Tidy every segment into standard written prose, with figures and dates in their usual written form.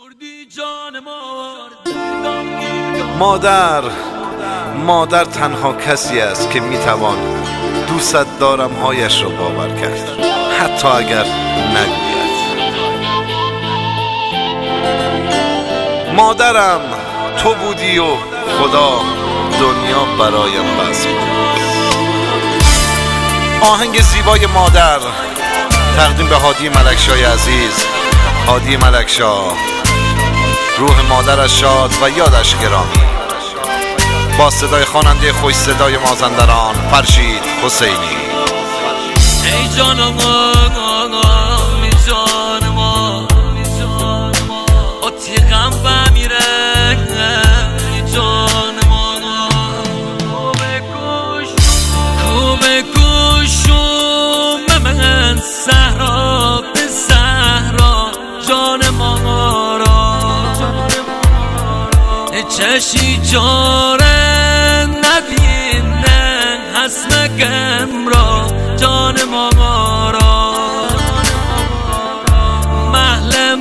مادر تنها کسی است که میتوان دوست دارم هایش را باور کرد، حتی اگر نگوید. مادرم تو بودی و خدا دنیا برایم بس بود. آهنگ زیبای مادر تقدیم به هادی ملکشاه عزیز. هادی ملکشاه، روح مادرش شاد و یادش گرامی. با صدای خواننده خوش صدای مازندران فرشید حسینی. ای جان ما جان ما اتیقم بمیره جان ما کوبه گوشم من صحرا به صحرا جان ما را چشی جاره نبینه حسنگم را جان ما را محل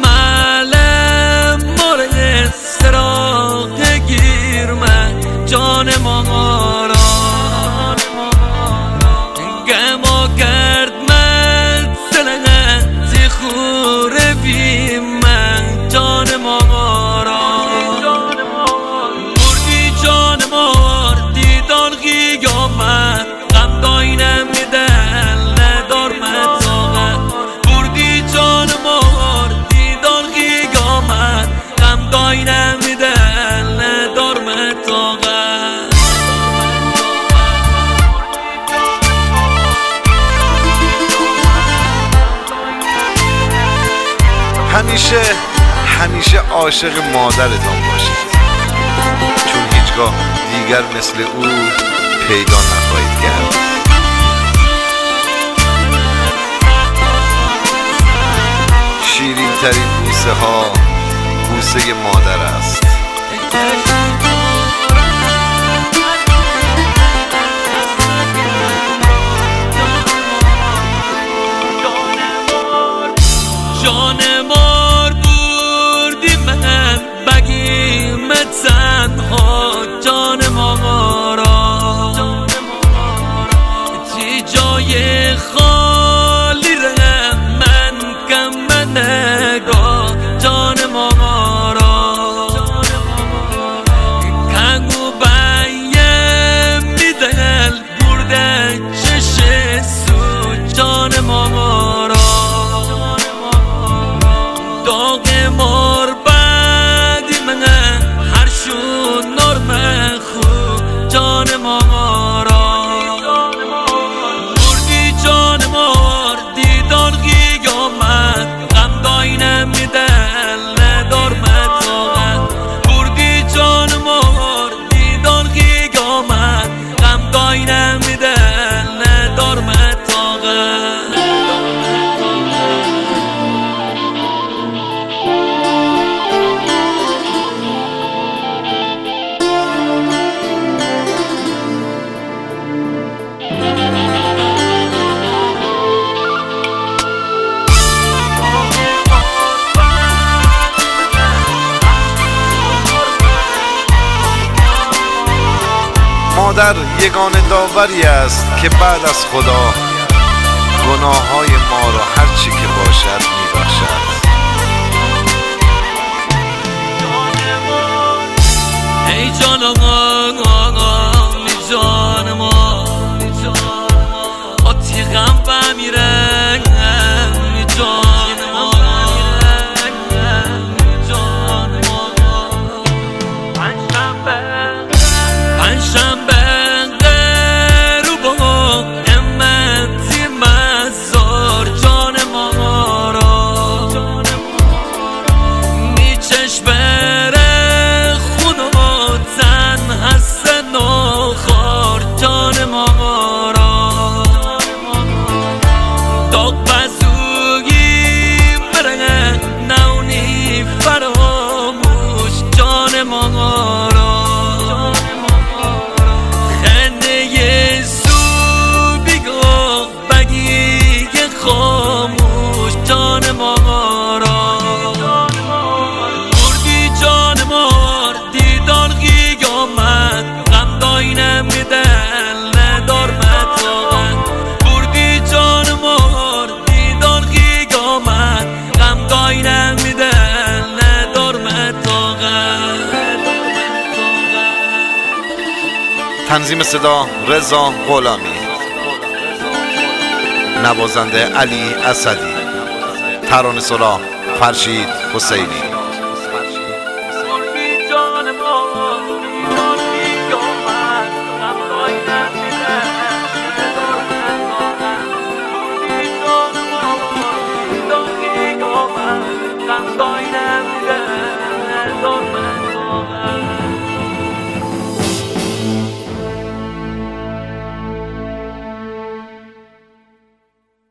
مورد سراغ گیر من جان ما را گما کرد من سلنتی خوره بی من جان ما را بردی جان ما دیدان قیامت غم داینم دل ندار من طاقت بردی جان ما دیدان قیامت غم داینم دل ندار من طاقت همیشه عاشق مادرتان باشید، چون هیچگاه دیگر مثل او پیدا نخواهید کرد. شیرین ترین بوسه ها بوسه مادر است. جان مار بردی من بگیم تنها جان ما را چی جای خالی رم من کم نگاه جان ما را کنگو بایم میدل برده چش سو جان ما را داغ مار بعدی من هر شون نار مخو جان ما را بردی جان مار دیدان قیامت غم داینم دل ندار من طاقت بردی جان مار دیدان قیامت غم داینم دل ندار من طاقت مادر یگانه داوری است که بعد از خدا گناه های ما را هر چی که باشد میبخشد. ای جان ما جان ما اتیقم بمیره جان ما پنجشنبه رو با امتی مزار جان ما را میچش بره خونو تن هست نخار جان ما را داغ بزوگی بره نونی فراموش جان ما را خاموش جان ما را تنظیم صدا رضا غلامی، نوازنده علی اسدی، ترانه‌سرا فرشید حسینی.